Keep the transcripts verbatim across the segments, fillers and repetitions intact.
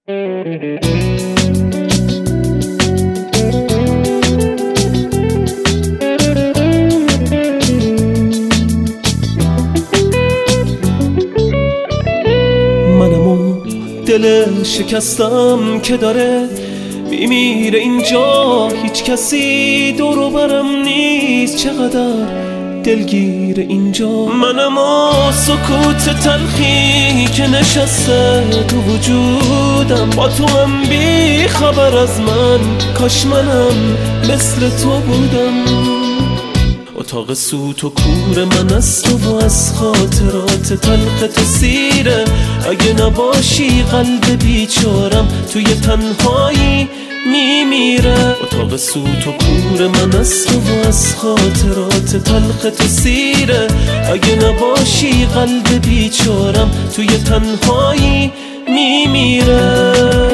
منمو دل شکستم که داره میمیره اینجا، هیچ کسی دور و برم نیست، چقدر دلگیر اینجا. منم و سکوت تلخی که نشسته تو وجودم، با تو هم بی خبر از من، کاش منم مثل تو بودم. اتاق سوت و کور من از تو و از خاطرات تلخ تو سیره، اگه نباشی قلب بیچارم توی تنهایی میمیره. اتاق سوت و کور من از تو و از خاطرات تلخ تو سیره، اگه نباشی قلب بیچارم توی تنهایی میمیره.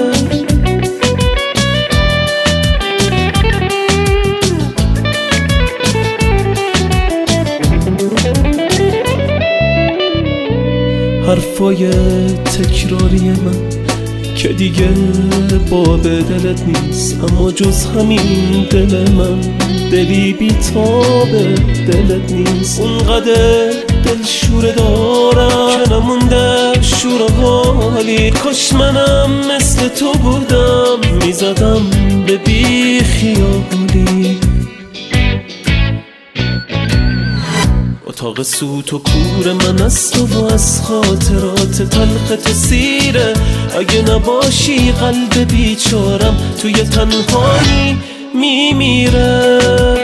حرفای تکراری من که دیگه باب دلت نیست، اما جز همین دل من دلی بی تاب دلت نیست. اونقدر دل شوره دارم که نمونده شور و حالی، کاش منم مثل تو بودم، میزدم به بی خیالی. اتاق سوت و کور من از تو و از خاطرات تلخ تو سیره، اگه نباشی قلب بیچارم توی تنهایی میمیره.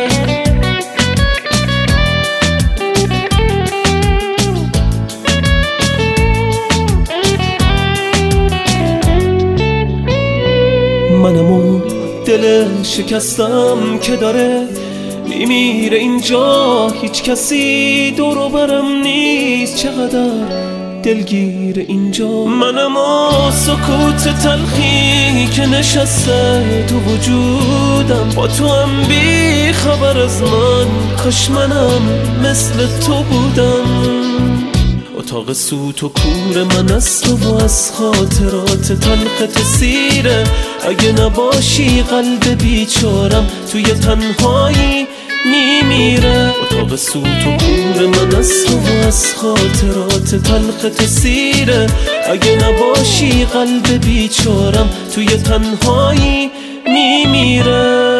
منمو دل شکستم که داره میمیره اینجا، هیچ کسی دور و برم نیست، چقدر دلگیر اینجا. منم و سکوت تلخی که نشسته تو وجودم، با تو هم بی خبر از من، کاش منم مثل تو بودم. اتاق سوت و کور من از تو و از خاطرات تلخ تو سیره، اگه نباشی قلب بیچارم توی تنهایی میمیره. اتاق سوت و کور من از تو و از خاطرات تلخ تو سیره، اگه نباشی قلب بیچارم توی تنهایی میمیره.